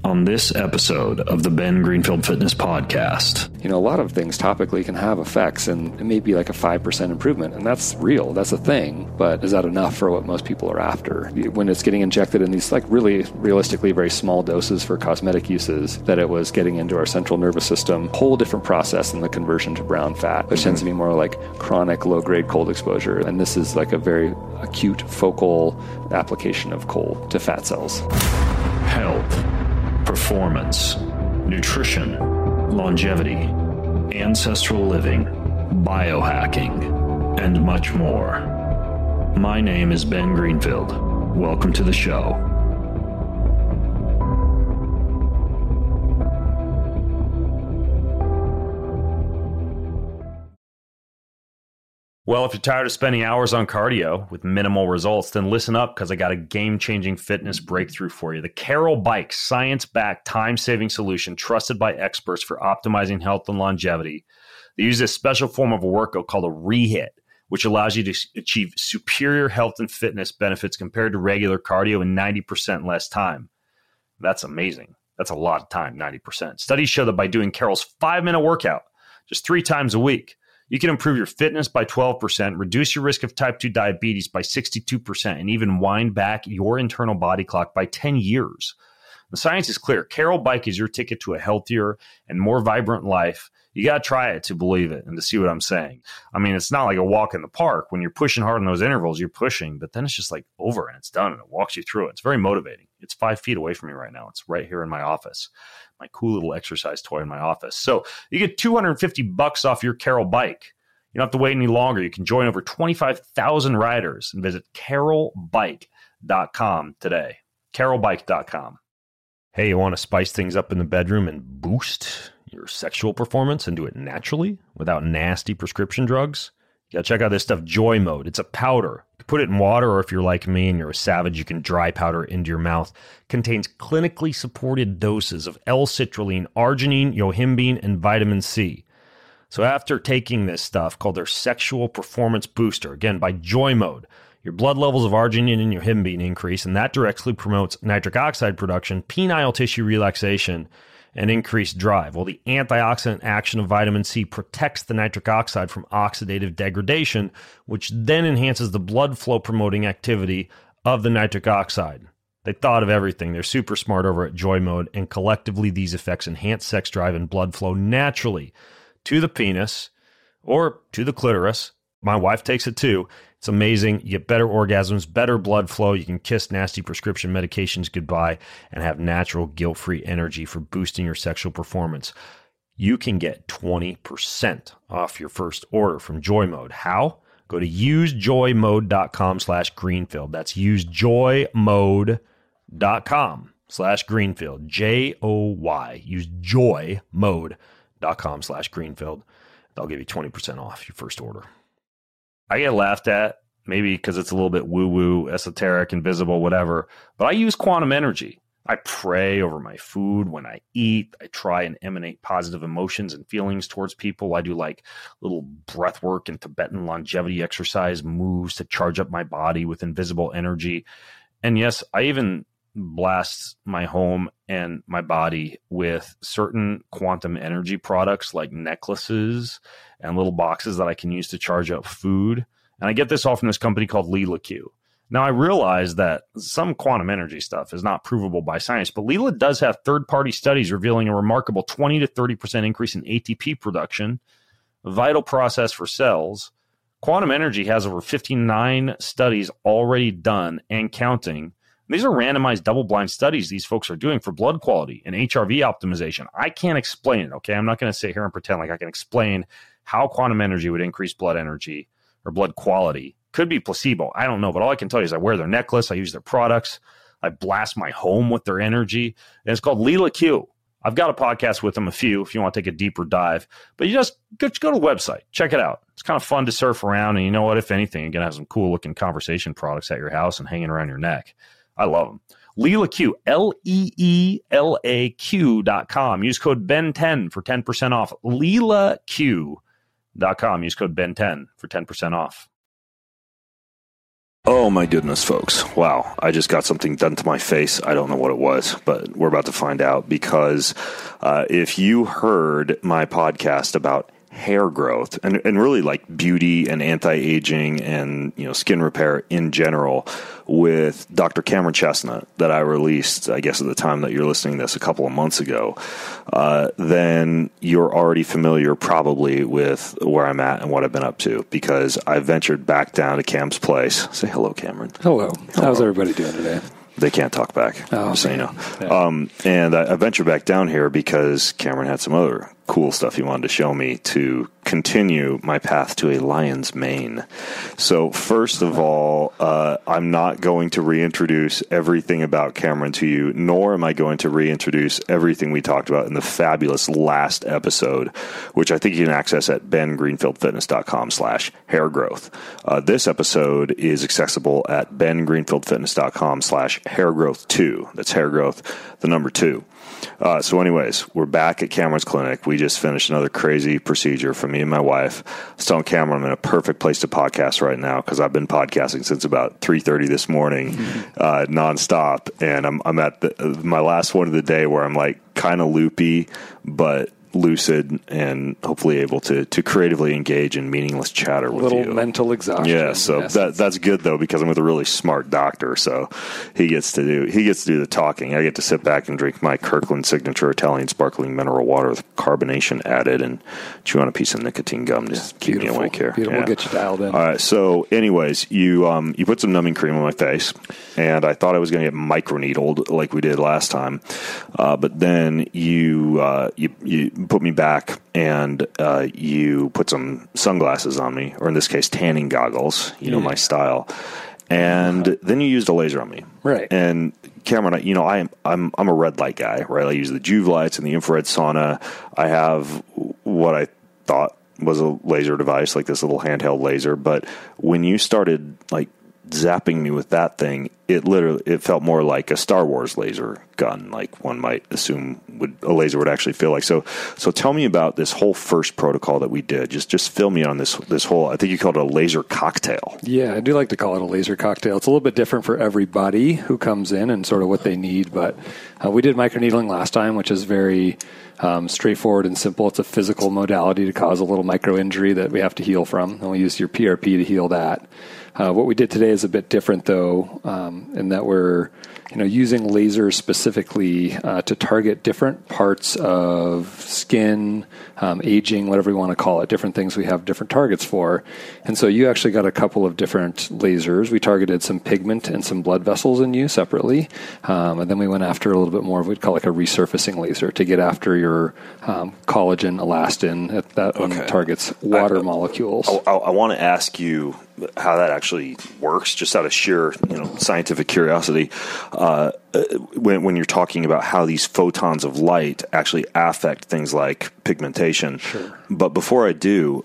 on this episode of the Ben Greenfield Fitness Podcast. You know, a lot of things topically can have effects, and it may be like a 5% improvement, and that's real, that's a thing, but is that enough for what most people are after? When it's getting injected in these like really realistically very small doses for cosmetic uses, that it was getting into our central nervous system, whole different process than the conversion to brown fat, which tends to be more like chronic low-grade cold exposure, and this is like a very acute focal application of cold to fat cells. Health, performance, nutrition, longevity, ancestral living, biohacking, and much more. My name is Ben Greenfield. Welcome to the show. Well, if you're tired of spending hours on cardio with minimal results, then listen up, because I got a game-changing fitness breakthrough for you. The Carol Bike, science-backed, time-saving solution trusted by experts for optimizing health and longevity. They use this special form of a workout called a rehit, which allows you to achieve superior health and fitness benefits compared to regular cardio in 90% less time. That's amazing. That's a lot of time, 90%. Studies show that by doing Carol's 5-minute workout just 3 times a week, you can improve your fitness by 12%, reduce your risk of type 2 diabetes by 62%, and even wind back your internal body clock by 10 years. The science is clear. Carol Bike is your ticket to a healthier and more vibrant life. You got to try it to believe it and to see what I'm saying. I mean, it's not like a walk in the park. When you're pushing hard in those intervals, you're pushing, but then it's just like over and it's done and it walks you through it. It's very motivating. It's 5 feet away from me right now. It's right here in my office. My cool little exercise toy in my office. So you get $250 off your Carol Bike. You don't have to wait any longer. You can join over 25,000 riders and visit carolbike.com today. carolbike.com. Hey, you want to spice things up in the bedroom and boost your sexual performance and do it naturally without nasty prescription drugs? You got to check out this stuff, Joy Mode. It's a powder. You can put it in water, or if you're like me and you're a savage, you can dry powder into your mouth. Contains clinically supported doses of L-citrulline, arginine, yohimbine, and vitamin C. So after taking this stuff called their Sexual Performance Booster, again, by Joy Mode, your blood levels of arginine and yohimbine increase, and that directly promotes nitric oxide production, penile tissue relaxation, and increased drive. Well, the antioxidant action of vitamin C protects the nitric oxide from oxidative degradation, which then enhances the blood flow promoting activity of the nitric oxide. They thought of everything. They're super smart over at Joy Mode, and collectively these effects enhance sex drive and blood flow naturally to the penis or to the clitoris. My wife takes it too. It's amazing. You get better orgasms, better blood flow. You can kiss nasty prescription medications goodbye and have natural guilt-free energy for boosting your sexual performance. You can get 20% off your first order from Joy Mode. How? Go to usejoymode.com/Greenfield. That's usejoymode.com/Greenfield. Joy. Use joymode.com/Greenfield. They'll give you 20% off your first order. I get laughed at, maybe because it's a little bit woo-woo, esoteric, invisible, whatever, but I use quantum energy. I pray over my food when I eat. I try and emanate positive emotions and feelings towards people. I do like little breath work and Tibetan longevity exercise moves to charge up my body with invisible energy. And yes, I even blast my home and my body with certain quantum energy products like necklaces and little boxes that I can use to charge up food. And I get this all from this company called Leela Q. Now, I realize that some quantum energy stuff is not provable by science, but Leela does have third-party studies revealing a remarkable 20 to 30% increase in ATP production, a vital process for cells. Quantum energy has over 59 studies already done and counting. These are randomized double-blind studies these folks are doing for blood quality and HRV optimization. I can't explain it, okay? I'm not going to sit here and pretend like I can explain how quantum energy would increase blood energy or blood quality. Could be placebo. I don't know, but all I can tell you is I wear their necklace. I use their products. I blast my home with their energy. And it's called Leela Q. I've got a podcast with them, a few, if you want to take a deeper dive. But you just go to the website. Check it out. It's kind of fun to surf around. And you know what? If anything, you're going to have some cool-looking conversation products at your house and hanging around your neck. I love them. Leela Q, LEELAQ.com. Use code BEN10 for 10% off. LeelaQ.com. Use code BEN10 for 10% off. Oh my goodness, folks. Wow. I just got something done to my face. I don't know what it was, but we're about to find out because if you heard my podcast about hair growth and really like beauty and anti-aging and, you know, skin repair in general with Dr. Cameron Chestnut that I released, I guess at the time that you're listening to this a couple of months ago, then you're already familiar probably with where I'm at and what I've been up to because I ventured back down to Cam's place. Say hello, Cameron. Hello. How's everybody doing today? They can't talk back, so you know. Yeah. And I ventured back down here because Cameron had some other cool stuff he wanted to show me to continue my path to a lion's mane. So first of all, I'm not going to reintroduce everything about Cameron to you, nor am I going to reintroduce everything we talked about in the fabulous last episode, which I think you can access at bengreenfieldfitness.com/hairgrowth. This episode is accessible at bengreenfieldfitness.com/hairgrowth2. That's hairgrowth, the number 2. So anyways, we're back at Cameron's clinic. We just finished another crazy procedure for me and my wife. I was telling Cameron I'm in a perfect place to podcast right now because I've been podcasting since about 3:30 this morning, nonstop. And I'm at my last one of the day where I'm like kind of loopy, but lucid and hopefully able to creatively engage in meaningless chatter with you. A little mental exhaustion. Yeah, so that's good though because I'm with a really smart doctor, so he gets to do the talking. I get to sit back and drink my Kirkland signature Italian sparkling mineral water with carbonation added and chew on a piece of nicotine gum to keep me awake here. Beautiful. We'll get you dialed in. All right, so anyways, you put some numbing cream on my face and I thought I was going to get microneedled like we did last time, but then you put me back and you put some sunglasses on me, or in this case, tanning goggles, you know, my style. And then you used a laser on me. Right. And Cameron, you know, I'm a red light guy, right? I use the Juve lights and the infrared sauna. I have what I thought was a laser device, like this little handheld laser. But when you started like zapping me with that thing, it felt more like a Star Wars laser gun, like one might assume a laser would actually feel like. So tell me about this whole first protocol that we did. Just fill me on this whole, I think you called it a laser cocktail. Yeah, I do like to call it a laser cocktail. It's a little bit different for everybody who comes in and sort of what they need, but we did microneedling last time, which is very straightforward and simple. It's a physical modality to cause a little micro injury that we have to heal from, and we use your PRP to heal that. What we did today is a bit different, though, in that we're using lasers specifically to target different parts of skin, aging, whatever you want to call it, different things we have different targets for. And so you actually got a couple of different lasers. We targeted some pigment and some blood vessels in you separately. And then we went after a little bit more of what we'd call like a resurfacing laser to get after your collagen, elastin. That one targets water molecules. I want to ask you how that actually works, just out of sheer scientific curiosity. When you're talking about how these photons of light actually affect things like pigmentation. Sure. But before I do,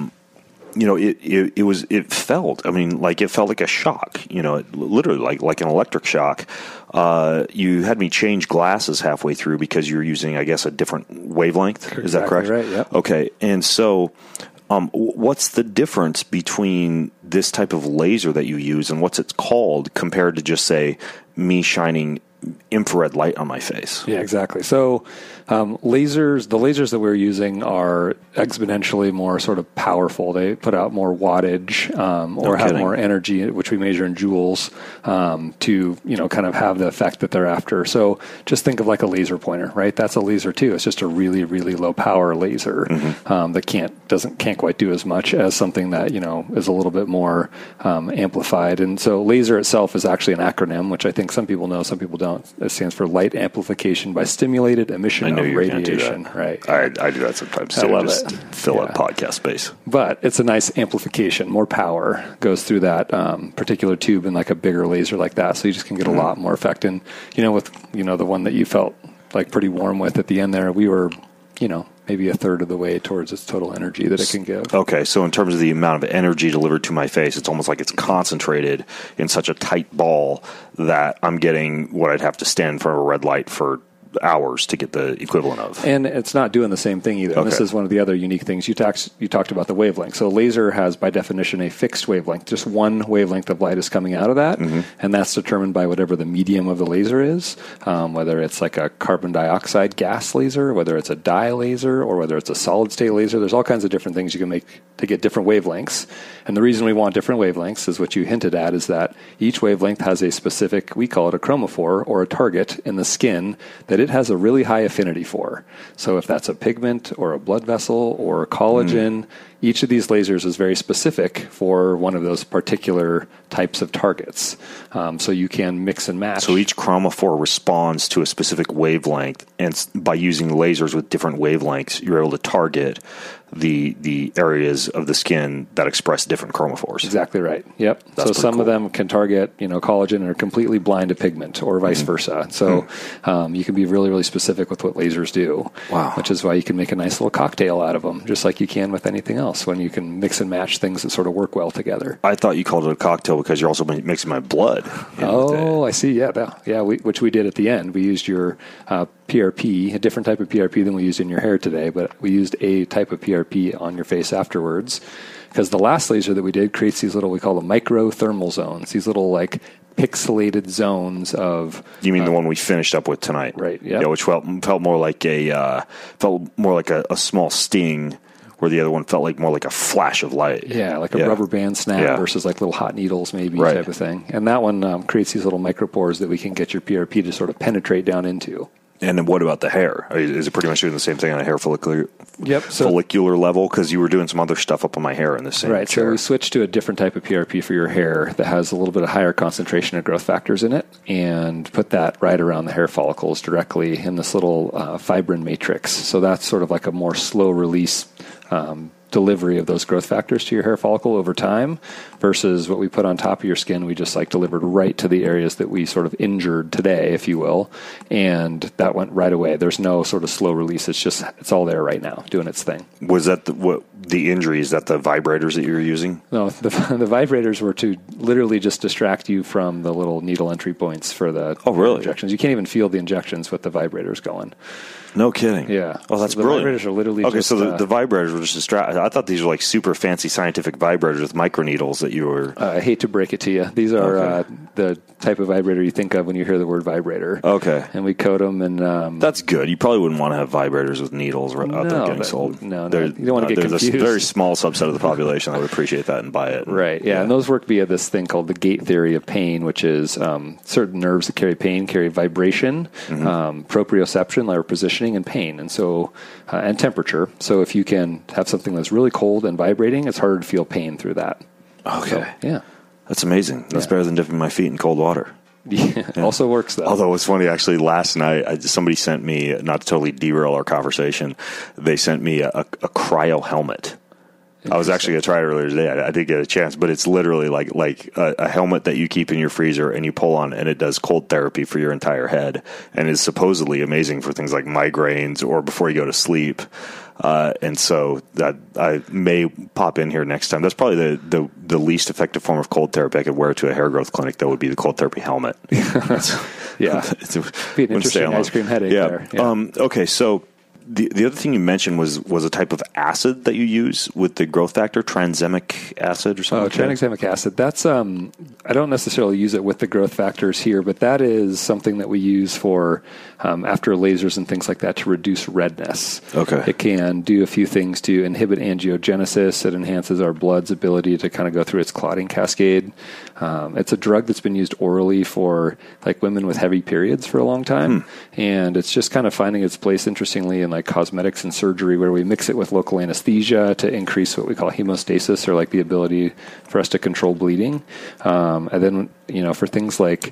it felt like a shock, literally like an electric shock. You had me change glasses halfway through because you're using, I guess, a different wavelength. Is that correct? Right, yeah. Okay. And so, what's the difference between this type of laser that you use and what's it called compared to just, say, me shining infrared light on my face? Yeah, exactly. So the lasers that we're using are exponentially more sort of powerful. They put out more wattage or have more energy, which we measure in joules, to kind of have the effect that they're after. So just think of like a laser pointer, right? That's a laser too. It's just a really, really low power laser that can't quite do as much as something that is a little bit more amplified. And so laser itself is actually an acronym, which I think some people know, some people don't. It stands for light amplification by stimulated emission of radiation. Right. I do that sometimes too. I love just it. Fill up podcast space. But it's a nice amplification. More power goes through that particular tube in like a bigger laser like that. So you just can get a lot more effect. And with the one that you felt like pretty warm with at the end there, we were maybe a third of the way towards its total energy that it can give. Okay, so in terms of the amount of energy delivered to my face, it's almost like it's concentrated in such a tight ball that I'm getting what I'd have to stand for a red light for hours to get the equivalent of. And it's not doing the same thing either. Okay. And this is one of the other unique things. You talked about the wavelength. So laser has, by definition, a fixed wavelength. Just one wavelength of light is coming out of that, and that's determined by whatever the medium of the laser is, whether it's like a carbon dioxide gas laser, whether it's a dye laser, or whether it's a solid-state laser. There's all kinds of different things you can make to get different wavelengths. And the reason we want different wavelengths is what you hinted at, is that each wavelength has a specific, we call it a chromophore, or a target in the skin that it has a really high affinity for. So if that's a pigment or a blood vessel or a collagen, each of these lasers is very specific for one of those particular types of targets. So you can mix and match. So each chromophore responds to a specific wavelength, and by using lasers with different wavelengths, you're able to target the areas of the skin that express different chromophores. Exactly right. Yep. That's so some cool. of them can target, collagen and are completely blind to pigment, or vice versa. So you can be really, really specific with what lasers do. Wow. Which is why you can make a nice little cocktail out of them, just like you can with anything else, when you can mix and match things that sort of work well together. I thought you called it a cocktail because you're also mixing my blood. Oh, I see. Yeah. Which we did at the end. We used your PRP, a different type of PRP than we used in your hair today, but we used a type of PRP on your face afterwards, because the last laser that we did creates these little, we call them microthermal zones, these little like pixelated zones of... You mean the one we finished up with tonight? Right, yeah. Yeah, which felt more like a small sting, where the other one felt like more like a flash of light. Yeah, like a rubber band snap versus like little hot needles maybe type of thing. And that one creates these little micropores that we can get your PRP to sort of penetrate down into. And then what about the hair? Is it pretty much doing the same thing on a hair follicular level? Because you were doing some other stuff up on my hair in the same Right, chair. so we switched to a different type of PRP for your hair that has a little bit of higher concentration of growth factors in it, and put that right around the hair follicles directly in this little fibrin matrix. So that's sort of like a more slow release delivery of those growth factors to your hair follicle over time, versus what we put on top of your skin. We just delivered right to the areas that we sort of injured today, if you will, and that went right away. There's no sort of slow release. It's all there right now doing its thing. Was that the injury? Is that the vibrators that you were using? No, the vibrators were to literally just distract you from the little needle entry points for the injections. You can't even feel the injections with the vibrators going. No kidding. Yeah. Oh, that's so brilliant. The vibrators are literally so the vibrators were just distracted. I thought these were like super fancy scientific vibrators with microneedles that you were... I hate to break it to you. These are the type of vibrator you think of when you hear the word vibrator. Okay. And we coat them and... that's good. You probably wouldn't want to have vibrators with needles out there getting sold. No, you don't want to get confused. There's a very small subset of the population that would appreciate that and buy it. Right, yeah. And those work via this thing called the gate theory of pain, which is certain nerves that carry pain carry vibration, proprioception, like positioning, and pain. And so and temperature. So if you can have something that's really cold and vibrating, it's harder to feel pain through that. Okay. So, yeah. That's amazing. That's better than dipping my feet in cold water. Yeah. Also works, though. Although it's funny, actually, last night, somebody sent me, not to totally derail our conversation, they sent me a cryo helmet. I was actually going to try it earlier today. I did get a chance, but it's literally like a helmet that you keep in your freezer and you pull on, and it does cold therapy for your entire head, and is supposedly amazing for things like migraines or before you go to sleep. And so that I may pop in here next time. That's probably the least effective form of cold therapy I could wear to a hair growth clinic. That would be the cold therapy helmet. Yeah, be an interesting ice cream headache there. Yeah. Okay, so. The other thing you mentioned was a type of acid that you use with the growth factor, tranexamic acid or something. Tranexamic acid. That's I don't necessarily use it with the growth factors here, but that is something that we use for after lasers and things like that to reduce redness. Okay. It can do a few things to inhibit angiogenesis. It enhances our blood's ability to kind of go through its clotting cascade. It's a drug that's been used orally for like women with heavy periods for a long time, and it's just kind of finding its place, interestingly, in like cosmetics and surgery, where we mix it with local anesthesia to increase what we call hemostasis, or like the ability for us to control bleeding. And then, for things like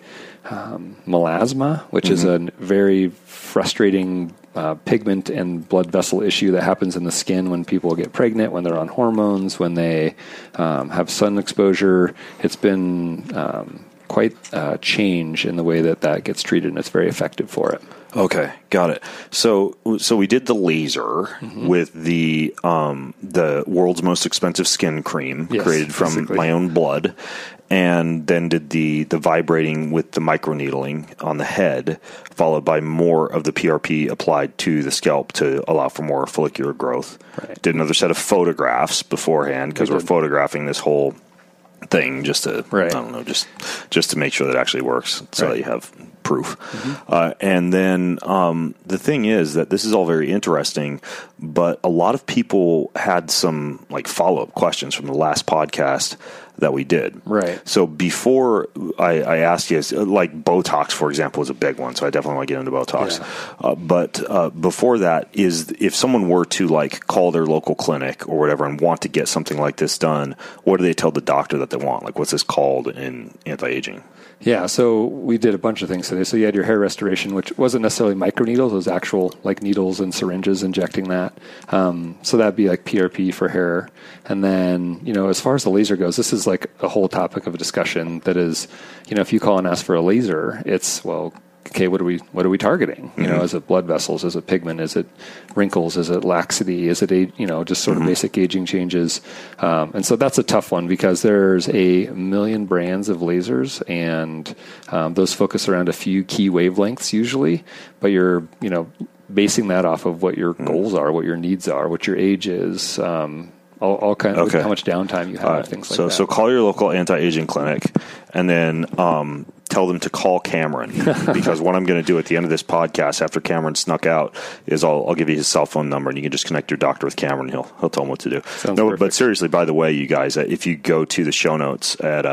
melasma, which is a very frustrating pigment and blood vessel issue that happens in the skin when people get pregnant, when they're on hormones, when they have sun exposure. It's been quite a change in the way that gets treated, and it's very effective for it. Okay, got it. So we did the laser with the world's most expensive skin cream created from my own blood, and then did the vibrating with the microneedling on the head, followed by more of the PRP applied to the scalp to allow for more follicular growth. Right. Did another set of photographs beforehand because we're photographing this whole thing just to I don't know, just to make sure that it actually works, so that you have proof. And then the thing is that this is all very interesting, but a lot of people had some like follow-up questions from the last podcast that we did. Right. So before I asked you, like Botox, for example, is a big one. So I definitely want to get into Botox. Yeah. But before that is if someone were to like call their local clinic or whatever and want to get something like this done, what do they tell the doctor that they want? Like what's this called in anti-aging? Yeah, so we did a bunch of things today. So you had your hair restoration, which wasn't necessarily microneedles; it was actual like needles and syringes injecting that. So that'd be like PRP for hair. And then, as far as the laser goes, this is like a whole topic of a discussion that is, if you call and ask for a laser, it's, well, okay, what are we targeting? Is it blood vessels? Is it pigment? Is it wrinkles? Is it laxity? Is it, just sort of basic aging changes? And so that's a tough one because there's a million brands of lasers and those focus around a few key wavelengths usually, but you're, basing that off of what your goals are, what your needs are, what your age is, all kind of how much downtime you have, things like that. So call your local anti-aging clinic and then tell them to call Cameron because what I'm going to do at the end of this podcast after Cameron snuck out is I'll give you his cell phone number and you can just connect your doctor with Cameron. He'll tell him what to do. Sounds perfect. But seriously, by the way, you guys, if you go to the show notes at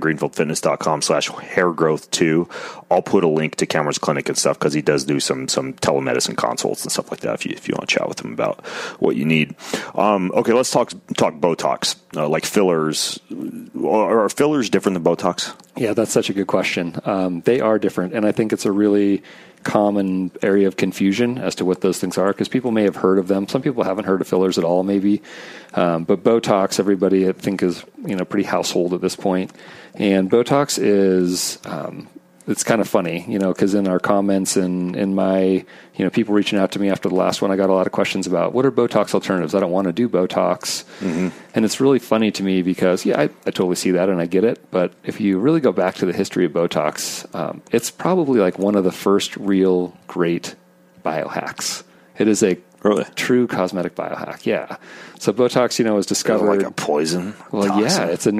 bengreenfieldfitness.com/hairgrowth2, I'll put a link to Cameron's clinic and stuff because he does do some telemedicine consults and stuff like that if you want to chat with him about what you need. Okay, let's talk Botox, like fillers. Are fillers different than Botox? Yeah, that's such a good question. They are different, and I think it's a really common area of confusion as to what those things are because people may have heard of them. Some people haven't heard of fillers at all, maybe. But Botox, everybody I think is pretty household at this point. And Botox is it's kind of funny, because in our comments and in my, people reaching out to me after the last one, I got a lot of questions about what are Botox alternatives? I don't want to do Botox. Mm-hmm. And it's really funny to me because, I totally see that and I get it. But if you really go back to the history of Botox, it's probably like one of the first real great biohacks. It is a true cosmetic biohack. Yeah. So Botox, was discovered like a poison. Well, toxin. Yeah, it's a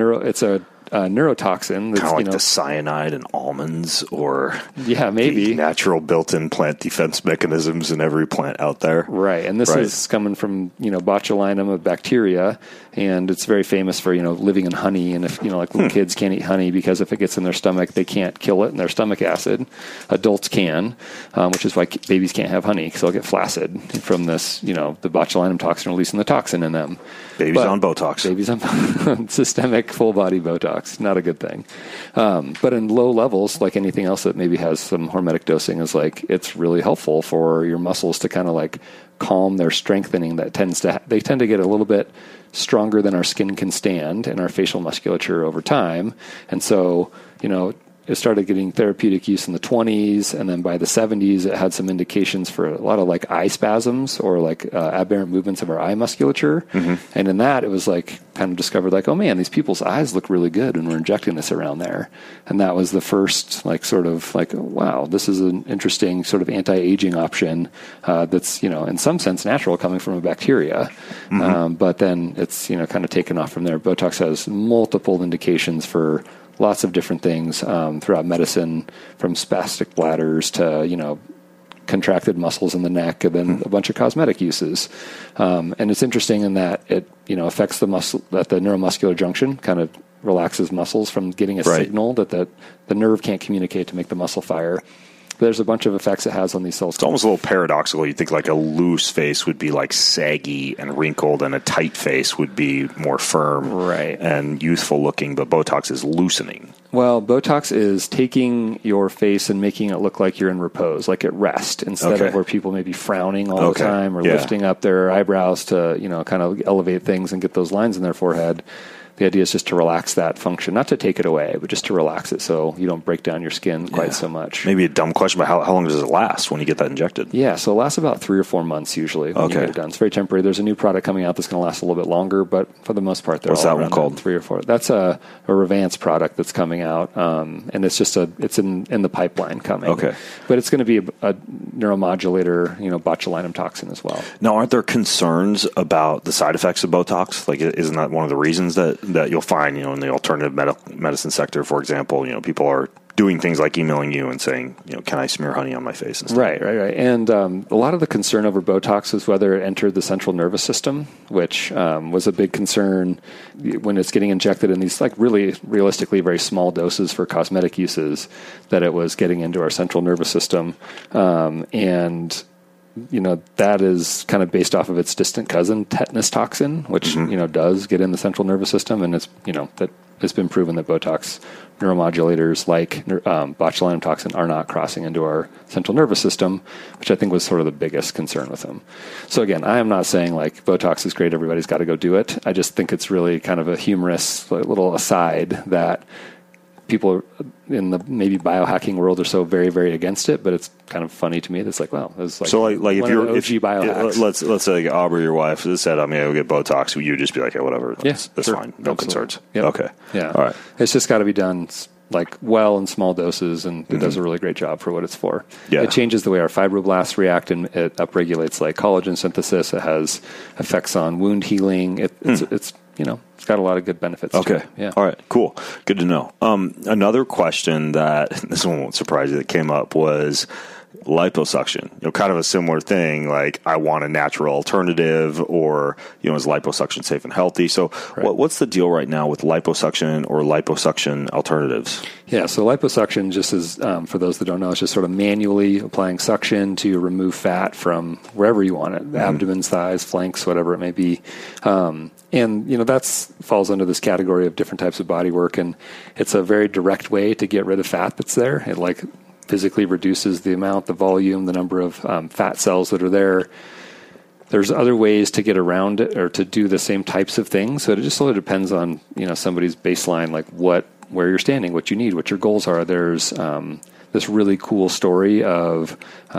neurotoxin. That's, kind of like the cyanide in almonds or maybe the natural built-in plant defense mechanisms in every plant out there. Right. And this is coming from, botulinum, a bacteria, and it's very famous for, living in honey. And if, like little kids can't eat honey because if it gets in their stomach, they can't kill it in their stomach acid. Adults can, which is why babies can't have honey because they'll get flaccid from this, the botulinum toxin releasing the toxin in them. Babies on Botox. Babies on systemic full body Botox. Not a good thing. But in low levels, like anything else that maybe has some hormetic dosing, is like it's really helpful for your muscles to kind of like calm their strengthening. They tend to get a little bit stronger than our skin can stand and our facial musculature over time. And so, it started getting therapeutic use in the 1920s, and then by the 1970s, it had some indications for a lot of like eye spasms or like aberrant movements of our eye musculature. Mm-hmm. And in that, it was like kind of discovered like, oh man, these people's eyes look really good when we're injecting this around there. And that was the first like sort of like, oh, wow, this is an interesting sort of anti-aging option that's, in some sense natural coming from a bacteria. Mm-hmm. But then it's, kind of taken off from there. Botox has multiple indications for lots of different things throughout medicine, from spastic bladders to, contracted muscles in the neck, and then a bunch of cosmetic uses. And it's interesting in that it, affects the muscle at the neuromuscular junction, kind of relaxes muscles from getting a signal that the nerve can't communicate to make the muscle fire. There's a bunch of effects it has on these cells. It's almost a little paradoxical. You think like a loose face would be like saggy and wrinkled, and a tight face would be more firm and youthful looking, but Botox is loosening. Well, Botox is taking your face and making it look like you're in repose, like at rest, instead of where people may be frowning all the time or lifting up their eyebrows to, kind of elevate things and get those lines in their forehead. the idea is just to relax that function, not to take it away, but just to relax it so you don't break down your skin quite so much. Maybe a dumb question, but how long does it last when you get that injected? Yeah, so it lasts about 3 or 4 months usually when you get it done. It's very temporary. There's a new product coming out that's going to last a little bit longer, but for the most part, they're What's all that one called? 3 or 4. That's a Revance product that's coming out, and it's just it's in the pipeline coming. Okay. But it's going to be a neuromodulator, botulinum toxin as well. Now, aren't there concerns about the side effects of Botox? Like, isn't that one of the reasons that you'll find, in the alternative medicine sector, for example, people are doing things like emailing you and saying, can I smear honey on my face and stuff? Right. And a lot of the concern over Botox is whether it entered the central nervous system, which was a big concern when it's getting injected in these really realistically very small doses for cosmetic uses, that it was getting into our central nervous system. And that is kind of based off of its distant cousin, tetanus toxin, which, does get in the central nervous system. And it's, that it's been proven that Botox neuromodulators like botulinum toxin are not crossing into our central nervous system, which I think was sort of the biggest concern with them. So again, I am not saying Botox is great, everybody's got to go do it. I just think it's really kind of a humorous little aside that people in the maybe biohacking world are so very, very against it, but it's kind of funny to me. That's so if biohacks. let's say Aubrey, your wife, said I'm going to go get Botox, you would just be like, hey, whatever, that's sure. fine, no concerns. Yep. Okay, yeah, all right. It's just got to be done well in small doses, and it does a really great job for what it's for. Yeah. It changes the way our fibroblasts react, and it upregulates collagen synthesis. It has effects on wound healing. It's got a lot of good benefits. Okay. To it. Yeah. All right. Cool. Good to know. Another question that this one won't surprise you that came up was liposuction. Kind of a similar thing. Like, I want a natural alternative, or is liposuction safe and healthy? So, what's the deal right now with liposuction or liposuction alternatives? Yeah. So liposuction, just as for those that don't know, it's just sort of manually applying suction to remove fat from wherever you want it, abdomen, thighs, flanks, whatever it may be. And that falls under this category of different types of body work, and it's a very direct way to get rid of fat that's there. It physically reduces the amount, the volume, the number of fat cells that are there. There's other ways to get around it or to do the same types of things. So it just sort of depends on somebody's baseline, where you're standing, what you need, what your goals are. There's this really cool story of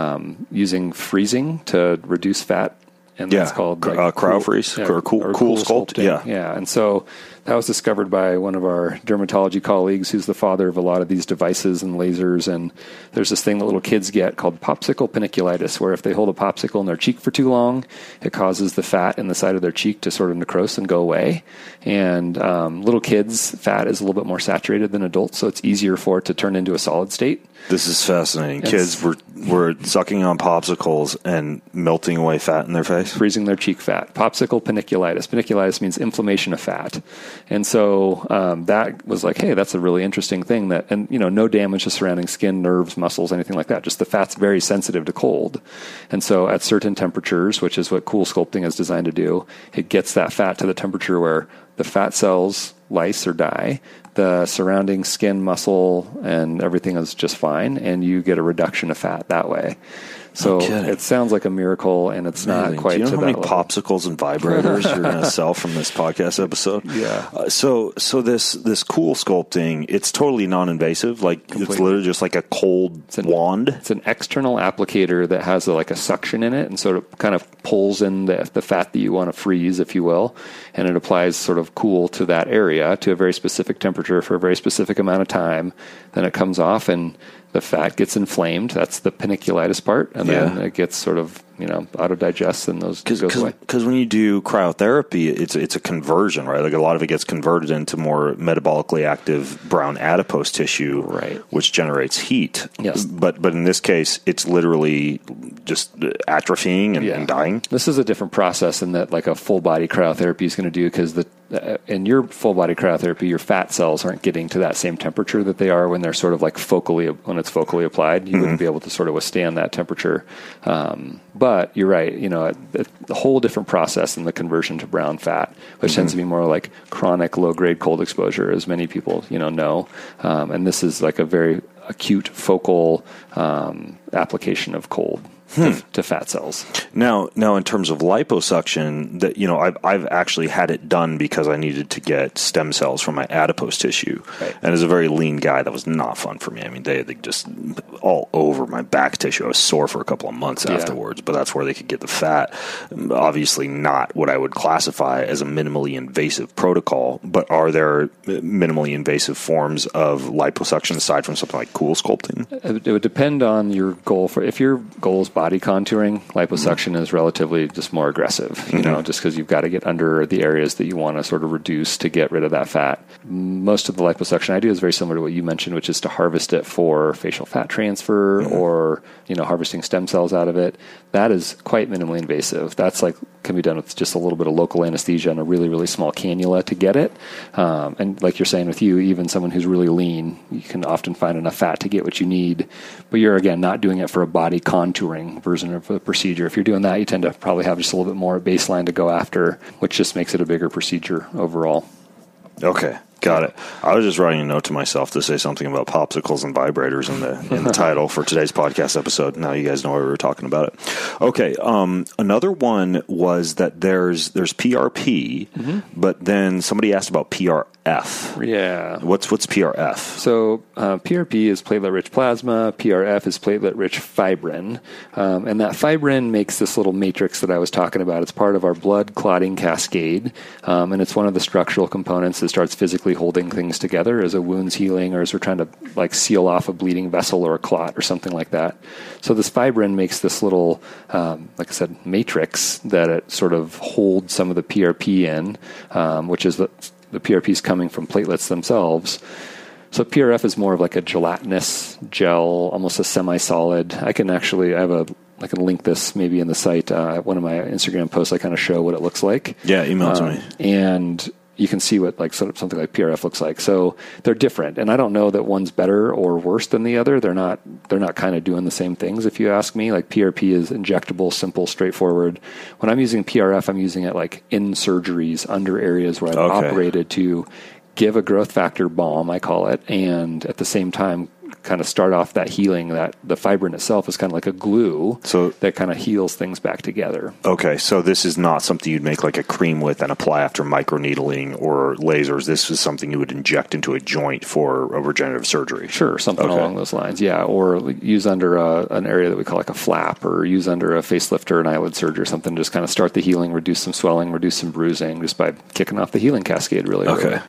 using freezing to reduce fat. And that's called cryo-freeze or cool sculpt. Yeah. And so that was discovered by one of our dermatology colleagues who's the father of a lot of these devices and lasers. And there's this thing that little kids get called popsicle paniculitis, where if they hold a popsicle in their cheek for too long, it causes the fat in the side of their cheek to sort of necrose and go away. And little kids' fat is a little bit more saturated than adults, so it's easier for it to turn into a solid state. This is fascinating. Kids were sucking on popsicles and melting away fat in their face? Freezing their cheek fat. Popsicle paniculitis. Paniculitis means inflammation of fat. And so that was hey, that's a really interesting thing no damage to surrounding skin, nerves, muscles, anything like that. Just the fat's very sensitive to cold. And so at certain temperatures, which is what cool sculpting is designed to do, it gets that fat to the temperature where the fat cells lyse or die, the surrounding skin, muscle, and everything is just fine, and you get a reduction of fat that way. So it sounds like a miracle, and it's not quite. Do you know to how many that level. popsicles and vibrators you're going to sell from this podcast episode? Yeah. So this cool sculpting, it's totally non-invasive. Completely. It's literally just like a cold wand. It's an external applicator that has a suction in it, and sort of kind of pulls in the fat that you want to freeze, if you will, and it applies sort of cool to that area to a very specific temperature for a very specific amount of time. Then it comes off, and the fat gets inflamed. That's the paniculitis part. And then it gets sort of, auto-digests and those goes away. Because when you do cryotherapy, it's a conversion, right? A lot of it gets converted into more metabolically active brown adipose tissue, right, which generates heat. Yes. But in this case, it's literally just atrophying and dying. This is a different process in that a full-body cryotherapy is going to do, because in your full-body cryotherapy, your fat cells aren't getting to that same temperature that they are when they're sort of when it's focally applied. You wouldn't be able to sort of withstand that temperature. But you're right, a whole different process in the conversion to brown fat, which tends to be more like chronic low-grade cold exposure, as many people, know. And this is a very acute focal application of cold. to fat cells. Now, in terms of liposuction, that I've actually had it done because I needed to get stem cells from my adipose tissue, right. And as a very lean guy, that was not fun for me. I mean, they just all over my back tissue. I was sore for a couple of months afterwards, but that's where they could get the fat. Obviously, not what I would classify as a minimally invasive protocol. But are there minimally invasive forms of liposuction aside from something like cool sculpting? It would depend on your goal. If your goal is body contouring, liposuction is relatively just more aggressive, just because you've got to get under the areas that you want to sort of reduce to get rid of that fat. Most of the liposuction I do is very similar to what you mentioned, which is to harvest it for facial fat transfer or, harvesting stem cells out of it. That is quite minimally invasive. That's can be done with just a little bit of local anesthesia and a really, really small cannula to get it. And like you're saying with you, even someone who's really lean, you can often find enough fat to get what you need. But you're, again, not doing it for a body contouring version of the procedure. If you're doing that, you tend to probably have just a little bit more baseline to go after, which just makes it a bigger procedure overall. Okay. Got it. I was just writing a note to myself to say something about popsicles and vibrators in the title for today's podcast episode. Now you guys know why we were talking about it. Okay. Another one was that there's PRP, but then somebody asked about PRF. Yeah. What's PRF? So PRP is platelet-rich plasma. PRF is platelet-rich fibrin. And that fibrin makes this little matrix that I was talking about. It's part of our blood clotting cascade. And it's one of the structural components that starts physically holding things together as a wound's healing or as we're trying to seal off a bleeding vessel or a clot or something like that. So this fibrin makes this little, like I said, matrix that it sort of holds some of the PRP in, which is the PRP is coming from platelets themselves. So PRF is more of like a gelatinous gel, almost a semi-solid. I can link this maybe in the site. One of my Instagram posts, I kind of show what it looks like. Yeah, email it to me. And you can see what something like PRF looks like. So they're different, and I don't know that one's better or worse than the other. They're not kind of doing the same things. If you ask me, PRP is injectable, simple, straightforward. When I'm using PRF, I'm using it in surgeries under areas where I've operated to give a growth factor balm, I call it, and at the same time kind of start off that healing. That the fibrin itself is kind of like a glue that kind of heals things back together. Okay, so this is not something you'd make like a cream with and apply after microneedling or lasers. This is something you would inject into a joint for a regenerative surgery. Sure, something along those lines, yeah. Or use under an area that we call like a flap, or use under a facelift or an eyelid surgery or something to just kind of start the healing, reduce some swelling, reduce some bruising, just by kicking off the healing cascade really early. Okay.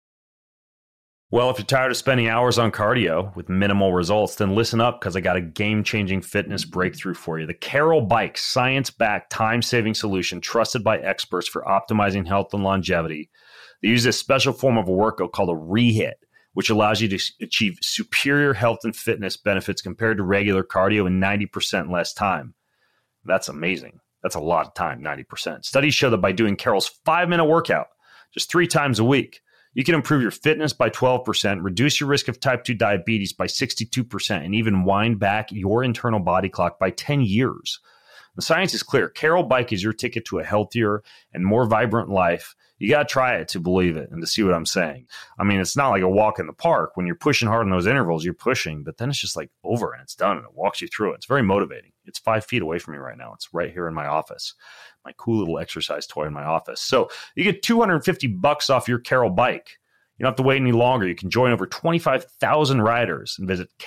Well, if you're tired of spending hours on cardio with minimal results, then listen up, because I got a game-changing fitness breakthrough for you. The Carol Bike, science-backed, time-saving solution trusted by experts for optimizing health and longevity. They use this special form of a workout called a rehit, which allows you to achieve superior health and fitness benefits compared to regular cardio in 90% less time. That's amazing. That's a lot of time, 90%. Studies show that by doing Carol's 5-minute workout just 3 times a week, you can improve your fitness by 12%, reduce your risk of type 2 diabetes by 62%, and even wind back your internal body clock by 10 years. The science is clear. Carol Bike is your ticket to a healthier and more vibrant life. You got to try it to believe it and to see what I'm saying. I mean, it's not like a walk in the park. When you're pushing hard in those intervals, you're pushing, but then it's just over and it's done and it walks you through it. It's very motivating. It's 5 feet away from me right now. It's right here in my office, my cool little exercise toy in my office. So you get $250 off your Carol Bike. You don't have to wait any longer. You can join over 25,000 riders and visit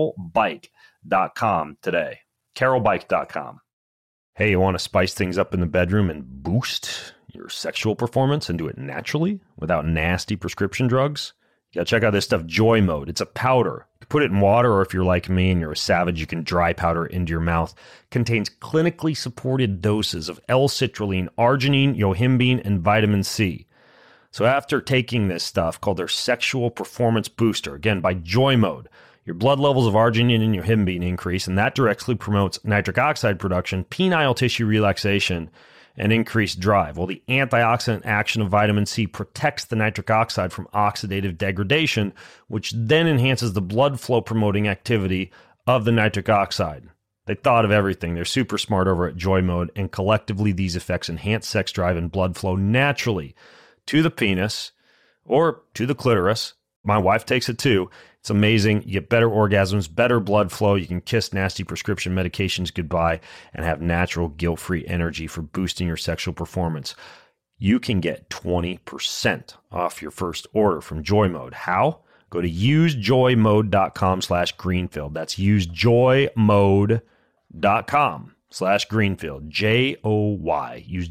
carolbike.com today. carolbike.com. Hey, you want to spice things up in the bedroom and boost your sexual performance and do it naturally without nasty prescription drugs? You got to check out this stuff, Joy Mode. It's a powder. You can put it in water, or if you're like me and you're a savage, you can dry powder into your mouth. Contains clinically supported doses of L-citrulline, arginine, yohimbine, and vitamin C. So after taking this stuff called their Sexual Performance Booster, again, by Joy Mode, your blood levels of arginine and yohimbine increase, and that directly promotes nitric oxide production, penile tissue relaxation, and increased drive. Well, the antioxidant action of vitamin C protects the nitric oxide from oxidative degradation, which then enhances the blood flow promoting activity of the nitric oxide. They thought of everything. They're super smart over at Joy Mode, and collectively these effects enhance sex drive and blood flow naturally to the penis or to the clitoris My wife takes it too. It's amazing. You get better orgasms, better blood flow. You can kiss nasty prescription medications goodbye and have natural guilt-free energy for boosting your sexual performance. You can get 20% off your first order from Joy Mode. How? Go to usejoymode.com/Greenfield. That's usejoymode.com/Greenfield. JOY. Use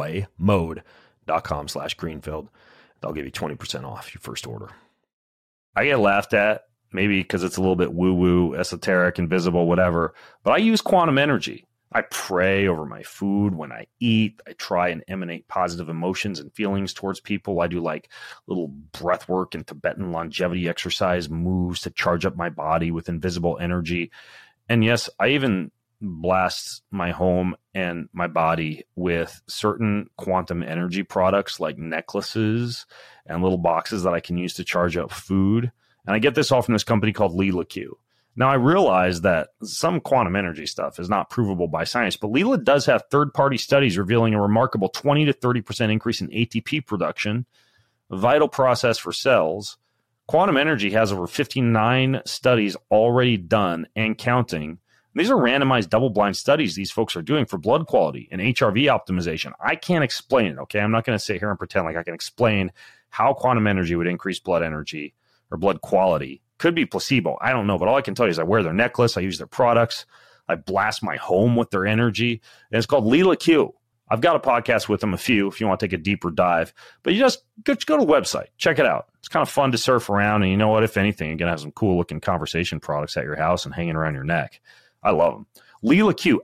joymode.com/Greenfield. They'll give you 20% off your first order. I get laughed at, maybe because it's a little bit woo-woo, esoteric, invisible, whatever, but I use quantum energy. I pray over my food when I eat. I try and emanate positive emotions and feelings towards people. I do like little breath work and Tibetan longevity exercise moves to charge up my body with invisible energy. And yes, I even blast my home and my body with certain quantum energy products like necklaces and little boxes that I can use to charge up food. And I get this all from this company called Leela Q. Now, I realize that some quantum energy stuff is not provable by science, but Leela does have third-party studies revealing a remarkable 20 to 30% increase in ATP production, a vital process for cells. Quantum energy has over 59 studies already done and counting. These are randomized double-blind studies these folks are doing for blood quality and HRV optimization. I can't explain it, okay? I'm not going to sit here and pretend like I can explain how quantum energy would increase blood energy or blood quality. Could be placebo. I don't know. But all I can tell you is I wear their necklace. I use their products. I blast my home with their energy. And it's called Leela Q. I've got a podcast with them, a few, if you want to take a deeper dive. But you just go to the website. Check it out. It's kind of fun to surf around. And you know what? If anything, you're going to have some cool-looking conversation products at your house and hanging around your neck. I love them. Leela Q,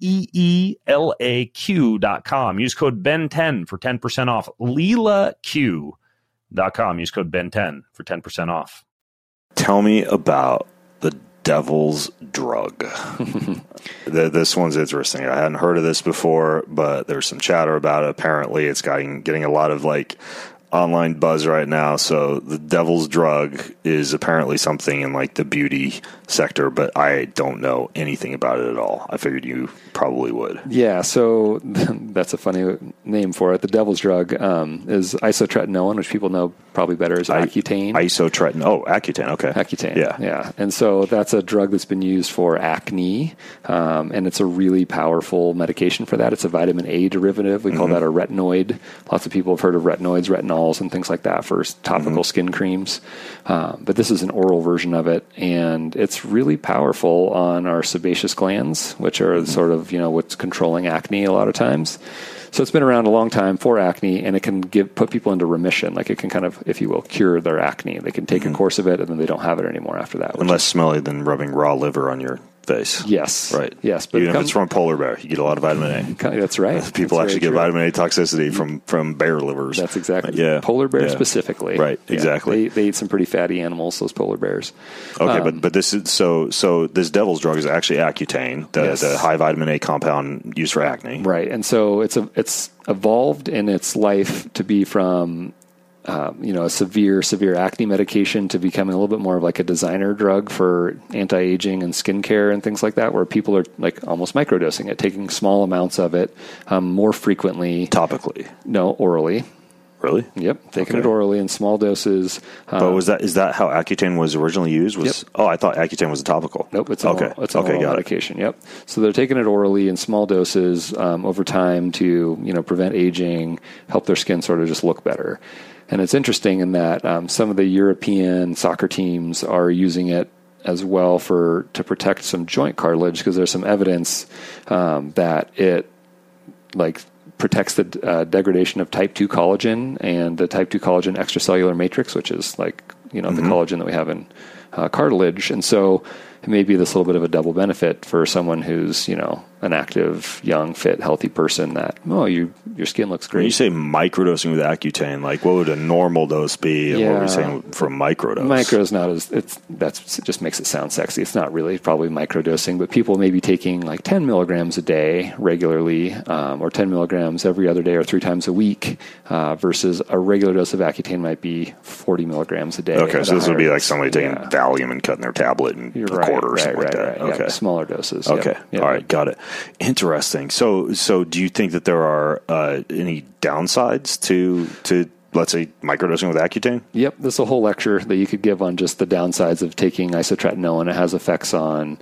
LEELAQ.com. Use code BEN10 for 10% off. LeelaQ.com. Use code BEN10 for 10% off. Tell me about the devil's drug. This one's interesting. I hadn't heard of this before, but there's some chatter about it. Apparently, it's getting a lot of online buzz right now. So the devil's drug is apparently something in the beauty sector, but I don't know anything about it at all. I figured you probably would. Yeah, so that's a funny name for it. The devil's drug is isotretinoin, which people know probably better as Accutane. Isotretinoin. Oh, Accutane. Okay. Accutane. Yeah. And so that's a drug that's been used for acne, and it's a really powerful medication for that. It's a vitamin A derivative. We call that a retinoid. Lots of people have heard of retinoids, retinols, and things like that for topical skin creams. But this is an oral version of it, and it's really powerful on our sebaceous glands, which are sort of, what's controlling acne a lot of times. So it's been around a long time for acne, and it can put people into remission. It can kind of, if you will, cure their acne. They can take a course of it, and then they don't have it anymore after that. And less smelly than rubbing raw liver on your face. Yes. Right. Yes. But even if it's from polar bear, you get a lot of vitamin A. That's right. People actually get vitamin A toxicity from bear livers. That's exactly. Yeah. Polar bears specifically. Right. Exactly. They eat some pretty fatty animals, those polar bears. Okay, but this is so this devil's drug is actually Accutane, the high vitamin A compound used for acne. Right. And so it's evolved in its life to be from a severe acne medication to becoming a little bit more of a designer drug for anti-aging and skincare and things like that, where people are almost microdosing it, taking small amounts of it more frequently. Topically? No, orally. Really? Yep, taking it orally in small doses. But is that how Accutane was originally used? Yep. Oh, I thought Accutane was a topical. Nope, it's an oral medication. Yep. So they're taking it orally in small doses over time to prevent aging, help their skin sort of just look better. And it's interesting in that some of the European soccer teams are using it as well to protect some joint cartilage, because there's some evidence that it protects the degradation of type 2 collagen and the type 2 collagen extracellular matrix, which is the collagen that we have in cartilage. And so it may be this little bit of a double benefit for someone who's, an active, young, fit, healthy person that, your skin looks great. When you say microdosing with Accutane, what would a normal dose be? And what were you saying for microdose? Micro is not it just makes it sound sexy. It's not really probably microdosing, but people may be taking 10 milligrams a day regularly, or 10 milligrams every other day or 3 times a week, versus a regular dose of Accutane might be 40 milligrams a day. Okay, so this would be like somebody taking Valium and cutting their tablet in a quarter or something like that. Right. Okay. Yeah, smaller doses. Okay. Yep. All right. Got it. Interesting. So do you think that there are any downsides to let's say, microdosing with Accutane? Yep, there's a whole lecture that you could give on just the downsides of taking isotretinoin. It has effects on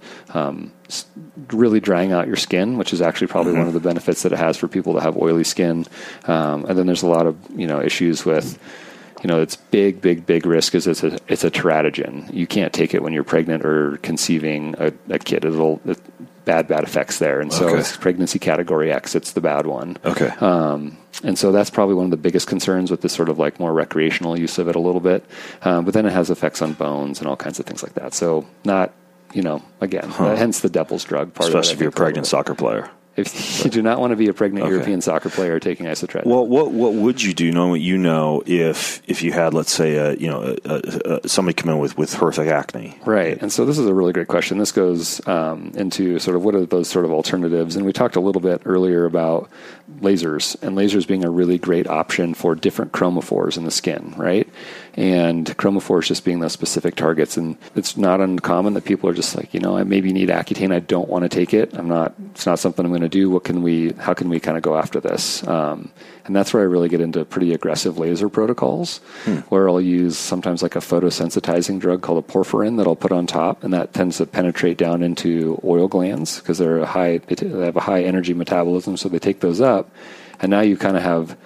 really drying out your skin, which is actually probably one of the benefits that it has for people that have oily skin. And then there's a lot of issues with its big risk is it's a teratogen. You can't take it when you're pregnant or conceiving a kid. It'll bad effects there. And so it's pregnancy category X. It's the bad one. Okay. And so that's probably one of the biggest concerns with this sort of like more recreational use of it a little bit. But then it has effects on bones and all kinds of things like that. So not, again, hence the devil's drug part. Especially if you're a pregnant soccer player. If you do not want to be a pregnant European soccer player taking isotretinoin. Well, what would you do, knowing what you know, if you had, let's say, somebody come in with horrific acne? Right. And so this is a really great question. This goes into sort of what are those sort of alternatives. And we talked a little bit earlier about lasers, and lasers being a really great option for different chromophores in the skin, right? And chromophores just being those specific targets. And it's not uncommon that people are just like, I maybe need Accutane. I don't want to take it. It's not something I'm going to do. How can we kind of go after this? And that's where I really get into pretty aggressive laser protocols, where I'll use sometimes like a photosensitizing drug called a porphyrin that I'll put on top, and that tends to penetrate down into oil glands because they have a high energy metabolism, so they take those up, and now you kind of have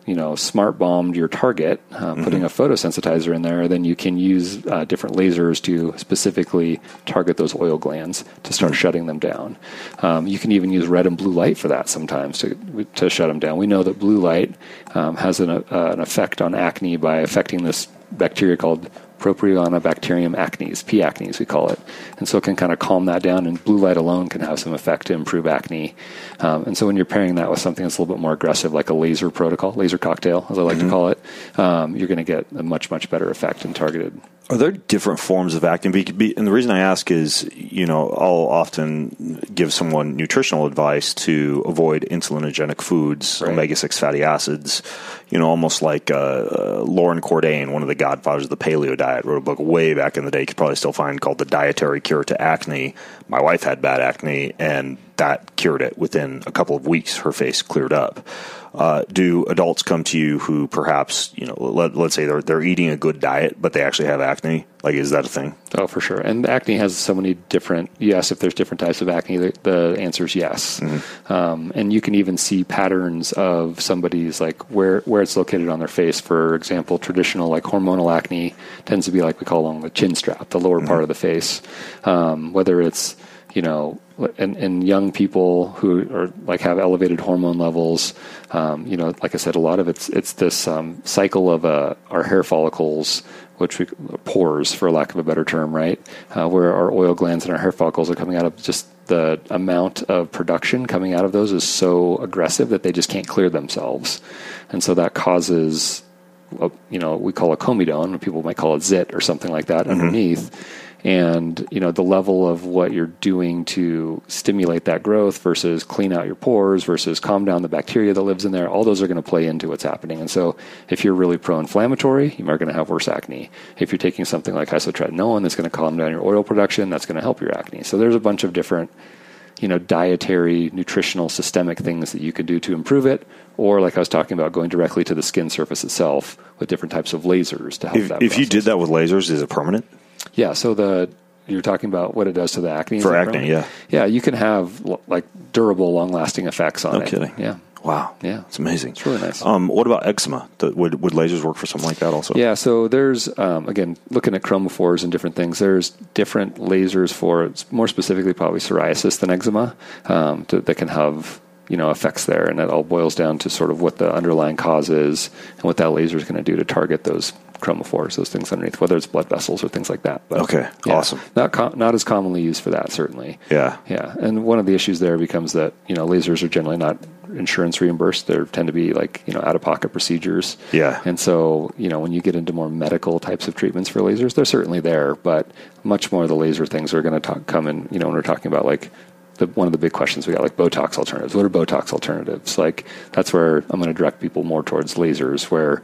smart bombed your target, putting a photosensitizer in there. Then you can use different lasers to specifically target those oil glands to start shutting them down. You can even use red and blue light for that sometimes to shut them down. We know that blue light has an effect on acne by affecting this bacteria called Propionibacterium acnes, P. acnes we call it. And so it can kind of calm that down, and blue light alone can have some effect to improve acne. And so when you're pairing that with something that's a little bit more aggressive, like a laser protocol, laser cocktail, as I like to call it, you're going to get a much, much better effect and targeted. Are there different forms of acne? And the reason I ask is, I'll often give someone nutritional advice to avoid insulinogenic foods, omega-6 fatty acids, almost like Lauren Cordain, one of the godfathers of the paleo diet, wrote a book way back in the day, you could probably still find, called The Dietary Cure to Acne. My wife had bad acne, and that cured it. Within a couple of weeks, her face cleared up. Do adults come to you who perhaps, let's say they're eating a good diet, but they actually have acne? Like, is that a thing? Oh, for sure. And acne has so many different, yes, if there's different types of acne, the answer is yes. And you can even see patterns of somebody's, like, where it's located on their face. For example, traditional, like, hormonal acne tends to be like we call along the chin strap, the lower part of the face. Whether it's, in young people who are like have elevated hormone levels, like I said, a lot of it's this cycle of our hair follicles, which we pores, for lack of a better term, right? Where our oil glands and our hair follicles are coming out of, just the amount of production coming out of those is so aggressive that they just can't clear themselves, and so that causes, we call a comedone, people might call it zit or something like that underneath. And, the level of what you're doing to stimulate that growth versus clean out your pores versus calm down the bacteria that lives in there, all those are going to play into what's happening. And so if you're really pro-inflammatory, you are going to have worse acne. If you're taking something like isotretinoin that's going to calm down your oil production, that's going to help your acne. So there's a bunch of different, dietary, nutritional, systemic things that you could do to improve it. Or, like I was talking about, going directly to the skin surface itself with different types of lasers to help that If you did that with lasers, is it permanent? Yeah, so you're talking about what it does to the acne? For acne, yeah. Yeah, you can have like durable, long-lasting effects on it. No kidding. Yeah. Wow. Yeah. It's amazing. It's really nice. What about eczema? Would lasers work for something like that also? Yeah, so there's, again, looking at chromophores and different things, there's different lasers for, more specifically probably psoriasis than eczema, that can have, effects there. And it all boils down to sort of what the underlying cause is and what that laser is going to do to target those chromophores, those things underneath, whether it's blood vessels or things like that. But, okay, yeah, awesome. Not as commonly used for that, certainly. Yeah. Yeah. And one of the issues there becomes that, lasers are generally not insurance reimbursed. They tend to be like, out-of-pocket procedures. Yeah. And so, when you get into more medical types of treatments for lasers, they're certainly there, but much more of the laser things are going to come in, when we're talking about like, one of the big questions we got, like Botox alternatives. What are Botox alternatives? Like, that's where I'm going to direct people more towards lasers, where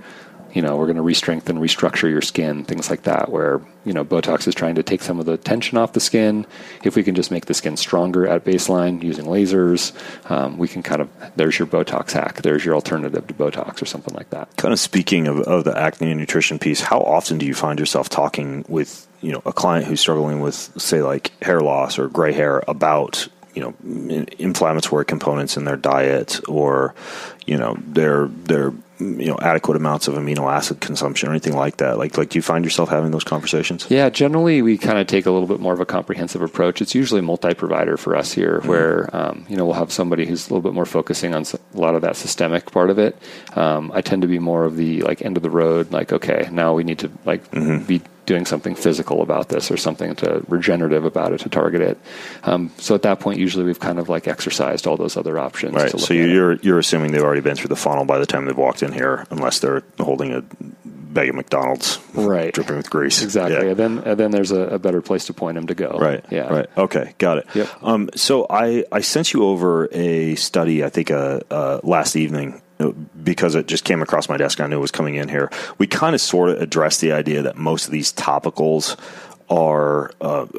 we're going to re-strengthen, restructure your skin, things like that, where, Botox is trying to take some of the tension off the skin. If we can just make the skin stronger at baseline using lasers, we can there's your Botox hack. There's your alternative to Botox or something like that. Kind of speaking of the acne and nutrition piece, how often do you find yourself talking with, a client who's struggling with, say, like hair loss or gray hair about, inflammatory components in their diet or, their adequate amounts of amino acid consumption or anything like that? Like, do you find yourself having those conversations? Yeah, generally we kind of take a little bit more of a comprehensive approach. It's usually multi-provider for us here, where, we'll have somebody who's a little bit more focusing on a lot of that systemic part of it. I tend to be more of the end of the road, okay, now we need to be doing something physical about this or something to regenerative about it to target it. So at that point, usually we've kind of exercised all those other options. Right. So you're assuming they've already been through the funnel by the time they've walked in here, unless they're holding a bag of McDonald's, right, dripping with grease. Exactly. Yeah. And then there's a better place to point them to go. Right. Yeah. Right. Okay. Got it. Yep. So I sent you over a study, I think, last evening, because it just came across my desk. I knew it was coming in here. We kind of sort of addressed the idea that most of these topicals are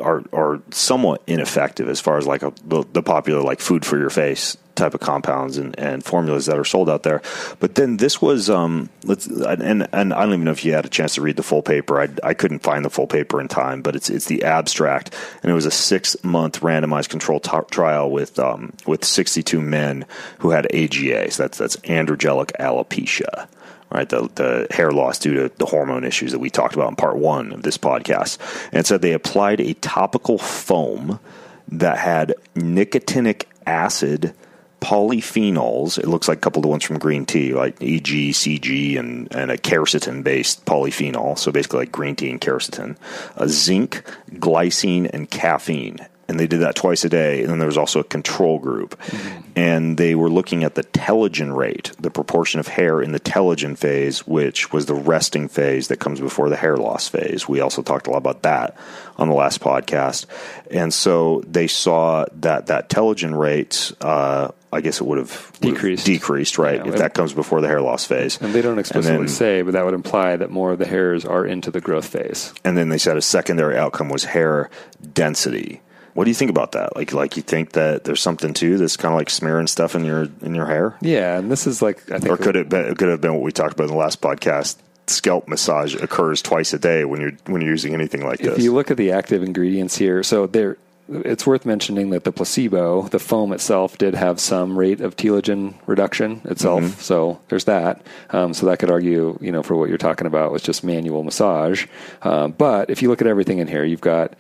somewhat ineffective as far as the popular food for your face type of compounds and formulas that are sold out there. But then this was and I don't even know if you had a chance to read the full paper. I couldn't find the full paper in time, but it's the abstract, and it was a 6-month randomized controlled trial with 62 men who had AGA. So that's androgenic alopecia. Right, the hair loss due to the hormone issues that we talked about in part 1 of this podcast. And so they applied a topical foam that had nicotinic acid, polyphenols. It looks like a couple of the ones from green tea, like EG, CG, and a quercetin-based polyphenol. So basically like green tea and quercetin. Zinc, glycine, and caffeine. And they did that twice a day. And then there was also a control group. Mm-hmm. And they were looking at the telogen rate, the proportion of hair in the telogen phase, which was the resting phase that comes before the hair loss phase. We also talked a lot about that on the last podcast. And so they saw that telogen rate, I guess it would have decreased, right, if that comes before the hair loss phase. And they don't explicitly say, but that would imply that more of the hairs are into the growth phase. And then they said a secondary outcome was hair density. What do you think about that? Like you think that there's something to this kind of like smearing stuff in your hair? Yeah, and this is I think, or could it have been what we talked about in the last podcast? Scalp massage occurs twice a day when you're using anything like this. If you look at the active ingredients here, so it's worth mentioning that the placebo, the foam itself, did have some rate of telogen reduction itself. Mm-hmm. So there's that. So that could argue, for what you're talking about was just manual massage. But if you look at everything in here, you've got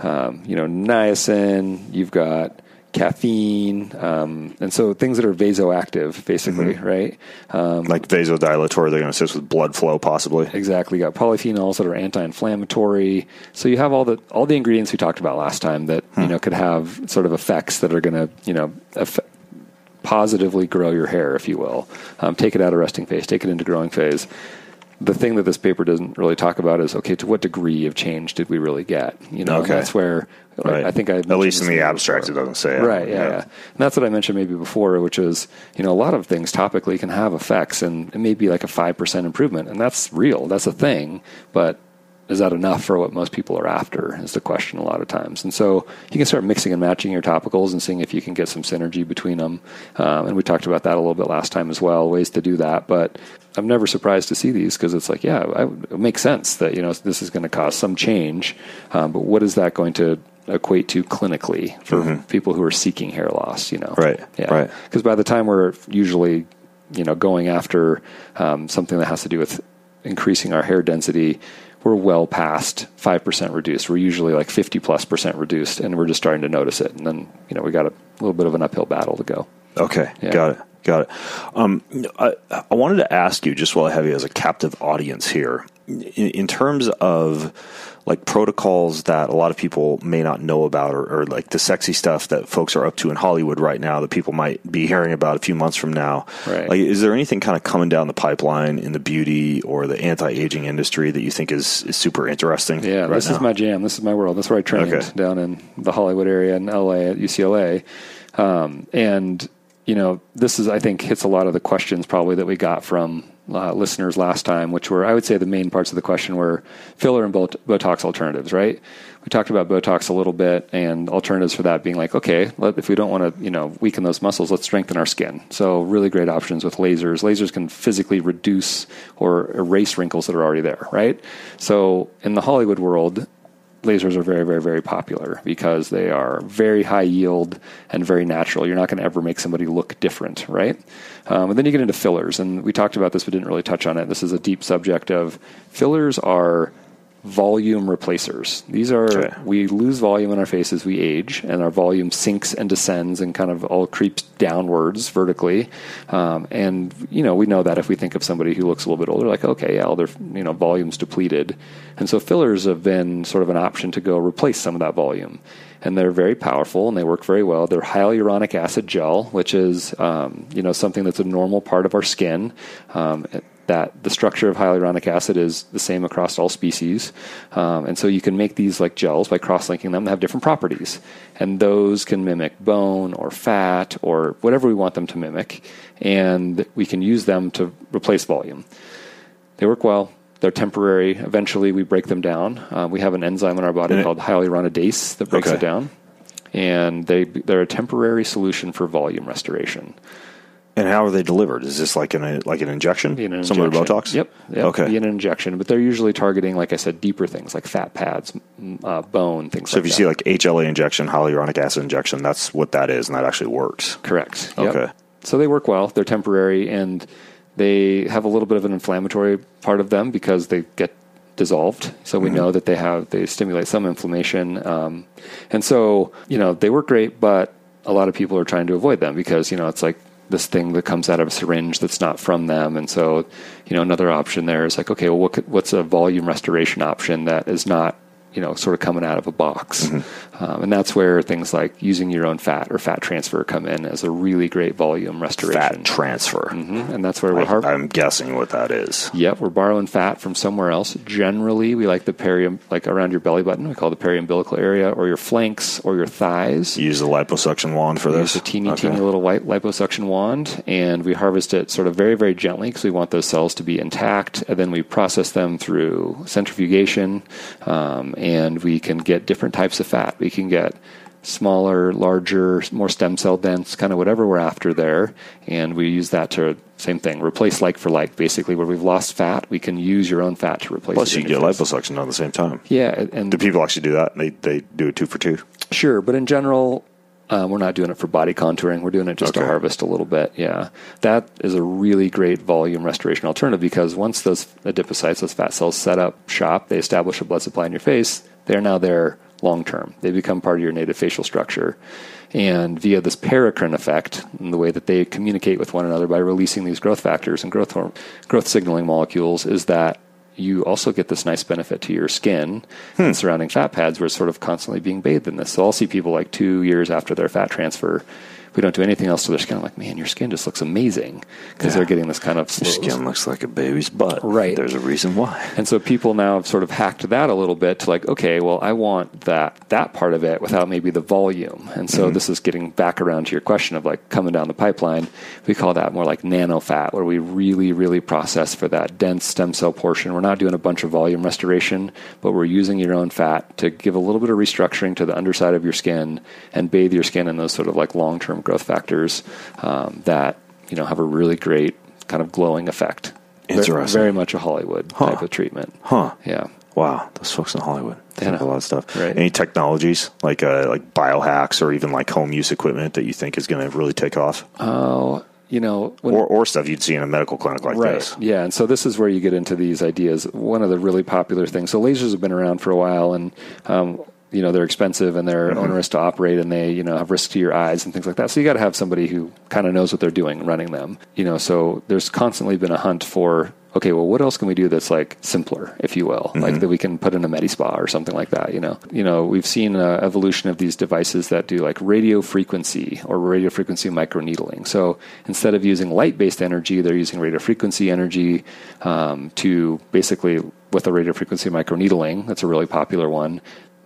niacin, you've got caffeine, and so things that are vasoactive, basically, mm-hmm. right? Like vasodilator, they're going to assist with blood flow, possibly. Exactly. You got polyphenols that are anti-inflammatory. So you have all the ingredients we talked about last time that could have sort of effects that are going to positively grow your hair, if you will. Take it out of resting phase, take it into growing phase. The thing that this paper doesn't really talk about is, okay, to what degree of change did we really get? Okay. That's where I think I mentioned at least in the abstract before. It doesn't say it. Right, yeah. And that's what I mentioned maybe before, which is, a lot of things topically can have effects, and it may be like a 5% improvement, and that's real. That's a thing, but is that enough for what most people are after is the question a lot of times. And so you can start mixing and matching your topicals and seeing if you can get some synergy between them. And we talked about that a little bit last time as well, ways to do that. But I'm never surprised to see these because it's it makes sense that, this is going to cause some change. But what is that going to equate to clinically for mm-hmm. people who are seeking hair loss, Right. Yeah. Right. Because by the time we're usually, going after something that has to do with increasing our hair density, we're well past 5% reduced. We're usually like 50+% reduced, and we're just starting to notice it. And then, we got a little bit of an uphill battle to go. Okay. Yeah. Got it. I wanted to ask you, just while I have you as a captive audience here, in terms of like protocols that a lot of people may not know about, or like the sexy stuff that folks are up to in Hollywood right now that people might be hearing about a few months from now. Right. Like, is there anything kind of coming down the pipeline in the beauty or the anti-aging industry that you think is super interesting? Yeah, this is my jam. This is my world. That's where I trained down in the Hollywood area in LA at UCLA. And this is, I think, hits a lot of the questions probably that we got from listeners last time, which were, I would say, the main parts of the question were filler and Botox alternatives, right? We talked about Botox a little bit, and alternatives for that being like, okay, if we don't want to, weaken those muscles, let's strengthen our skin. So really great options with lasers. Lasers can physically reduce or erase wrinkles that are already there, right? So in the Hollywood world, lasers are very, very, very popular because they are very high yield and very natural. You're not going to ever make somebody look different, right? And then you get into fillers, and we talked about this, but didn't really touch on it. This is a deep subject of fillers are volume replacers. These are, we lose volume in our face as we age, and our volume sinks and descends and kind of all creeps downwards vertically. And, we know that if we think of somebody who looks a little bit older, like, okay, yeah, their, volume's depleted. And so fillers have been sort of an option to go replace some of that volume. And they're very powerful and they work very well. They're hyaluronic acid gel, which is, something that's a normal part of our skin. That the structure of hyaluronic acid is the same across all species. And so you can make these like gels by cross-linking them that have different properties. And those can mimic bone or fat or whatever we want them to mimic. And we can use them to replace volume. They work well. They're temporary. Eventually we break them down. We have an enzyme in our body called hyaluronidase that breaks it down. And they're a temporary solution for volume restoration. And how are they delivered? Is this like an injection? Similar to Botox? Yep. Okay. Be an injection, but they're usually targeting, like I said, deeper things like fat pads, bone, things like that. So if you see like HLA injection, hyaluronic acid injection, that's what that is, and that actually works. Correct. Okay. Yep. So they work well. They're temporary, and they have a little bit of an inflammatory part of them because they get dissolved. So we know that they stimulate some inflammation. And so, they work great, but a lot of people are trying to avoid them because, it's like this thing that comes out of a syringe that's not from them. And so, another option there is like, okay, well, what's a volume restoration option that is not, sort of coming out of a box? And that's where things like using your own fat or fat transfer come in as a really great volume restoration. Fat transfer. And that's where we're I'm guessing what that is. Yep, we're borrowing fat from somewhere else. Generally, we like the like around your belly button, we call it the periumbilical area, or your flanks or your thighs. You use the liposuction wand for this? Use a teeny little white liposuction wand, and we harvest it sort of very, very gently because we want those cells to be intact, and then we process them through centrifugation, and we can get different types of fat. We can get smaller, larger, more stem cell dense, kind of whatever we're after there. And we use that to, same thing, replace like for like. Basically, where we've lost fat, we can use your own fat to replace it. Plus, you get liposuction done at the same time. Yeah. And do people actually do that? They do it 2 for 2? Sure. But in general, we're not doing it for body contouring. We're doing it just to harvest a little bit. Yeah. That is a really great volume restoration alternative because once those adipocytes, those fat cells set up shop, they establish a blood supply in your face, they're now there long term. They become part of your native facial structure. And via this paracrine effect, and the way that they communicate with one another by releasing these growth factors and growth signaling molecules, is that you also get this nice benefit to your skin and surrounding fat pads where it's sort of constantly being bathed in this. So I'll see people like 2 years after their fat transfer, we don't do anything else to their skin. I'm like, man, your skin just looks amazing because they're getting this kind of your skin looks like a baby's butt. Right. There's a reason why. And so people now have sort of hacked that a little bit to like, okay, well, I want that part of it without maybe the volume. And so this is getting back around to your question of like coming down the pipeline. We call that more like nano fat, where we really, really process for that dense stem cell portion. We're not doing a bunch of volume restoration, but we're using your own fat to give a little bit of restructuring to the underside of your skin and bathe your skin in those sort of like long-term growth factors that have a really great kind of glowing effect. Interesting. Very much a Hollywood type of treatment. Yeah. Wow, those folks in Hollywood. They have a lot of stuff. Right. Any technologies like biohacks or even like home use equipment that you think is going to really take off? Oh, or stuff you'd see in a medical clinic like this. Yeah, and so this is where you get into these ideas. One of the really popular things. So lasers have been around for a while, and they're expensive and they're onerous to operate, and they, have risk to your eyes and things like that. So you got to have somebody who kind of knows what they're doing running them. So there's constantly been a hunt for, okay, well, what else can we do that's like simpler, if you will, like that we can put in a Medi-Spa or something like that. We've seen an evolution of these devices that do like radio frequency or radio frequency microneedling. So instead of using light-based energy, they're using radio frequency energy to basically, with a radio frequency microneedling, that's a really popular one,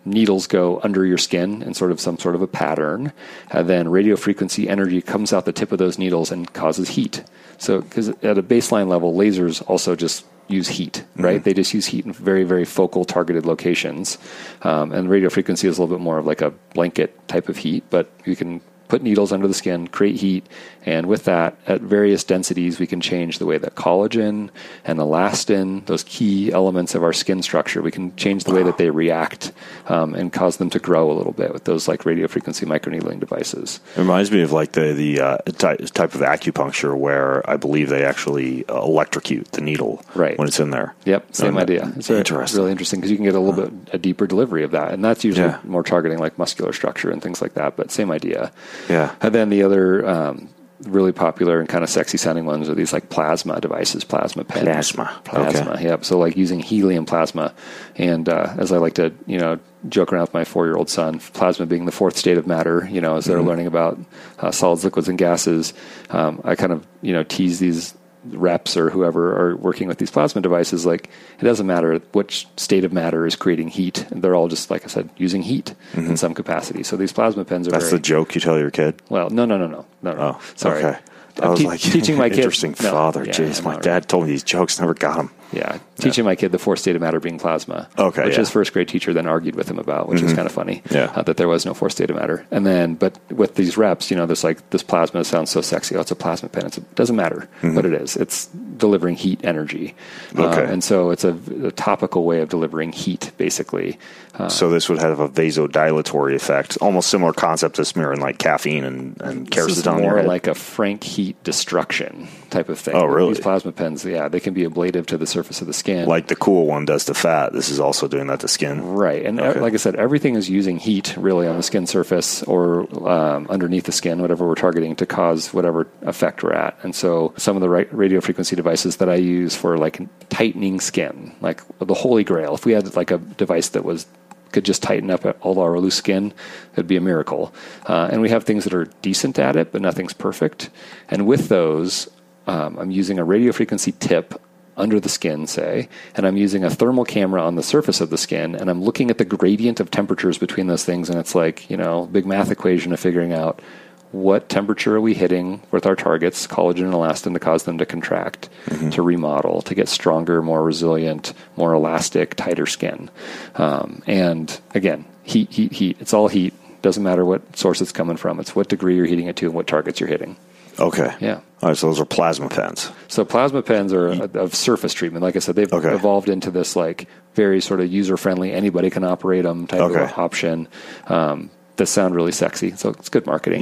needles go under your skin in sort of some sort of a pattern, and then radio frequency energy comes out the tip of those needles and causes heat. So, because at a baseline level, lasers also just use heat, right? They just use heat in very, very focal, targeted locations. And radio frequency is a little bit more of like a blanket type of heat, but you can put needles under the skin, create heat, and with that, at various densities, we can change the way that collagen and elastin, those key elements of our skin structure, we can change the way that they react and cause them to grow a little bit with those like radio frequency microneedling devices. It reminds me of like the type of acupuncture where I believe they actually electrocute the needle when it's in there. Yep, same idea. It's interesting. Really interesting because you can get a little bit a deeper delivery of that, and that's usually more targeting like muscular structure and things like that, but same idea. Yeah. And then the other really popular and kind of sexy sounding ones are these like plasma devices, plasma pens. Plasma. Okay. Yep. So like using helium plasma. And as I like to, joke around with my 4-year-old son, plasma being the fourth state of matter, as they're learning about solids, liquids, and gases, I kind of, tease these reps or whoever are working with these plasma devices, like it doesn't matter which state of matter is creating heat. They're all just, like I said, using heat in some capacity. So these plasma pens are That's the joke you tell your kid? Well, no. Oh, sorry. Okay. I was like, teaching my kid. Interesting father. Jeez, my dad told me these jokes, never got them. Yeah, teaching my kid the fourth state of matter being plasma, which his first grade teacher then argued with him about, which was kind of funny, that there was no fourth state of matter. And then, but with these reps, there's like this plasma sounds so sexy. Oh, it's a plasma pen. It doesn't matter what it is. It's delivering heat energy. And so it's a topical way of delivering heat, basically. So this would have a vasodilatory effect, almost similar concept as smearing like caffeine and quercetin on your head. More like a frank heat destruction type of thing. Oh, really? These plasma pens, they can be ablative to the surface of the skin. Like the cool one does to fat, this is also doing that to skin. Right. And like I said, everything is using heat really on the skin surface or underneath the skin, whatever we're targeting, to cause whatever effect we're at. And so some of the radio frequency devices that I use for like tightening skin, like the holy grail, if we had like a device that could just tighten up all our loose skin, it'd be a miracle. And we have things that are decent at it, but nothing's perfect. And with those, I'm using a radio frequency tip under the skin, say, and I'm using a thermal camera on the surface of the skin, and I'm looking at the gradient of temperatures between those things, and it's like, big math equation of figuring out what temperature are we hitting with our targets, collagen and elastin, to cause them to contract, to remodel, to get stronger, more resilient, more elastic, tighter skin. And again, heat. It's all heat. Doesn't matter what source it's coming from. It's what degree you're heating it to and what targets you're hitting. Okay. Yeah. All right, so those are plasma pens. So plasma pens are of surface treatment. Like I said, they've evolved into this like very sort of user-friendly, anybody can operate them type of option. That sound really sexy, so it's good marketing.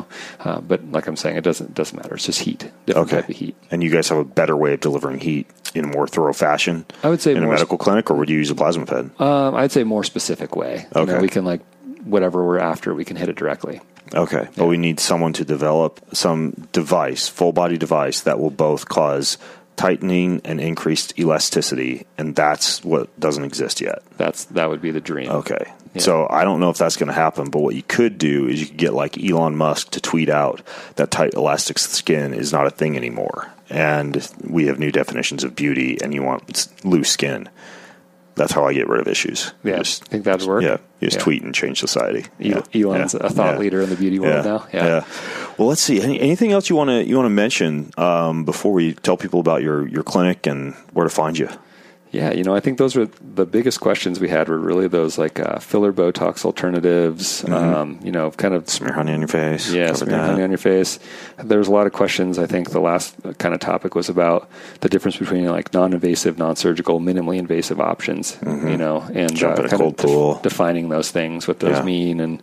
But like I'm saying, it doesn't matter. It's just heat, different type of heat. And you guys have a better way of delivering heat in a more thorough fashion. I would say in a medical clinic, or would you use a plasma pen? I'd say more specific way. Okay, we can whatever we're after, we can hit it directly. Okay, but we need someone to develop some device, full body device that will both cause tightening and increased elasticity, and that's what doesn't exist yet. That would be the dream. Okay. Yeah. So I don't know if that's going to happen, but what you could do is you could get like Elon Musk to tweet out that tight elastic skin is not a thing anymore, and we have new definitions of beauty, and you want loose skin. That's how I get rid of issues. Yeah, I think that'd work. Yeah, you just tweet and change society. Elon's a thought leader in the beauty world now. Yeah. Well, let's see. Anything else you want to mention before we tell people about your clinic and where to find you? Yeah, I think those were the biggest questions we had were really those like filler Botox alternatives, kind of smear honey on your face. Yeah, smear honey on your face. There's a lot of questions. I think the last kind of topic was about the difference between like non-invasive, non-surgical, minimally invasive options, and jump in a cold pool. Defining those things, what those mean. And,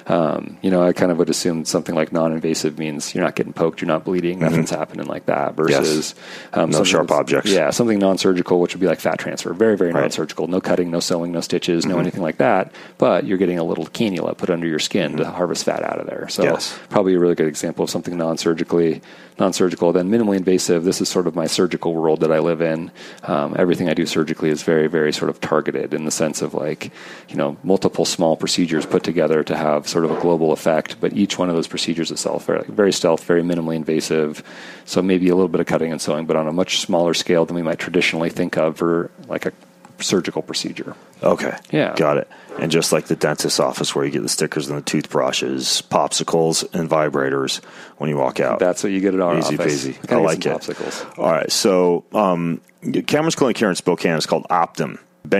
I kind of would assume something like non-invasive means you're not getting poked, you're not bleeding, nothing's happening like that versus no sharp objects. Yeah, something non-surgical, which would be like fat transfer. Very, very non-surgical. No cutting, no sewing, no stitches, no anything like that. But you're getting a little cannula put under your skin to harvest fat out of there. So probably a really good example of something non-surgical. Then minimally invasive, this is sort of my surgical world that I live in. Everything I do surgically is very, very sort of targeted in the sense of like, multiple small procedures put together to have sort of a global effect. But each one of those procedures itself, very stealth, very minimally invasive. So maybe a little bit of cutting and sewing, but on a much smaller scale than we might traditionally think of for like a surgical procedure. Okay. Yeah. Got it. And just like the dentist's office where you get the stickers and the toothbrushes, popsicles, and vibrators when you walk out. That's what you get at our Easy office. peasy. I like it. Popsicles. All right. So Cameron's Clinic here in Spokane is called Optum.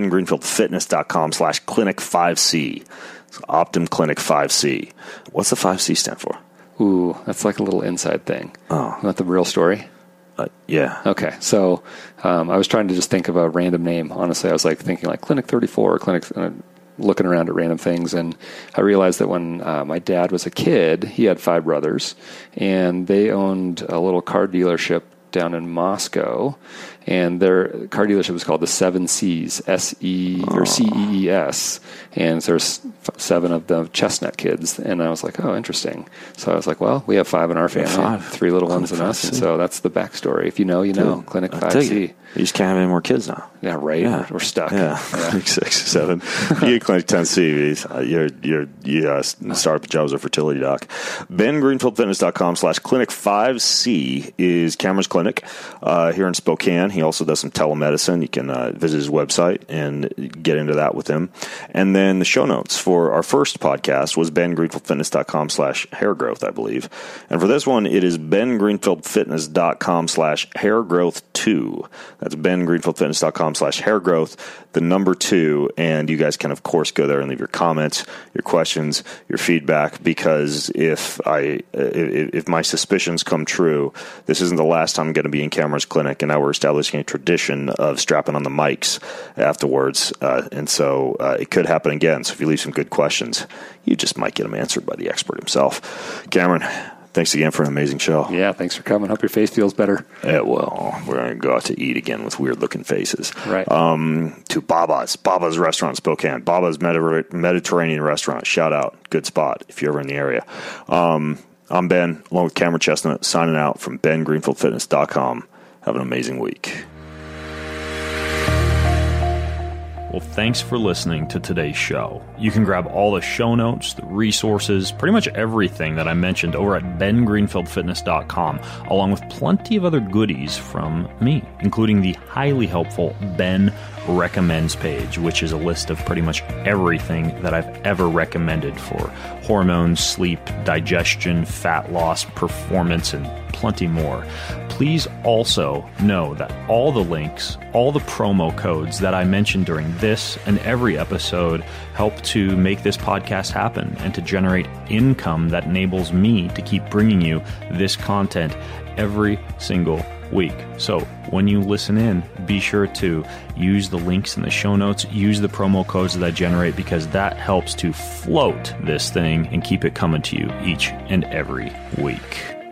BenGreenfieldFitness.com/clinic5C. It's Optum Clinic 5C. What's the 5C stand for? Ooh, that's like a little inside thing. Oh. Not the real story? Yeah. Okay. So I was trying to just think of a random name. Honestly, I was like thinking like Clinic 34 or Clinic, looking around at random things. And I realized that when my dad was a kid, he had 5 brothers, and they owned a little car dealership down in Moscow, and their car dealership was called the 7 C's, or CEES, and there's 7 of the Chestnut kids, and I was like, oh, interesting. So I was like, well, we have 5 in our family, 3 little ones in us, and so that's the backstory. If you know, you know. Clinic 5C. You just can't have any more kids now. Yeah, right. Yeah. We're stuck. Yeah, 6, 7. You get Clinic 10C. You start up jobs at fertility doc. BenGreenfieldFitness.com/clinic5C is Cameron's clinic here in Spokane. He also does some telemedicine. You can visit his website and get into that with him. And then the show notes for our first podcast was BenGreenfieldFitness.com/hairgrowth, I believe. And for this one, it is BenGreenfieldFitness.com/hairgrowth2. That's BenGreenfieldFitness.com/hairgrowth, the number 2. And you guys can, of course, go there and leave your comments, your questions, your feedback, because if my suspicions come true, this isn't the last time I'm going to be in Cameron's clinic, and now we're establishing a tradition of strapping on the mics afterwards. And so it could happen again. So if you leave some good questions, you just might get them answered by the expert himself. Cameron, thanks again for an amazing show. Yeah, thanks for coming. Hope your face feels better. Well, we're going to go out to eat again with weird-looking faces. Right. To Baba's Restaurant in Spokane. Baba's Mediterranean Restaurant. Shout out. Good spot if you're ever in the area. I'm Ben, along with Cameron Chestnut, signing out from BenGreenfieldFitness.com. Have an amazing week. Well, thanks for listening to today's show. You can grab all the show notes, the resources, pretty much everything that I mentioned over at BenGreenfieldFitness.com, along with plenty of other goodies from me, including the highly helpful Ben Recommends page, which is a list of pretty much everything that I've ever recommended for hormones, sleep, digestion, fat loss, performance, and plenty more. Please also know that all the links, all the promo codes that I mentioned during this and every episode help to make this podcast happen and to generate income that enables me to keep bringing you this content every single week. So when you listen in, be sure to use the links in the show notes, use the promo codes that I generate, because that helps to float this thing and keep it coming to you each and every week.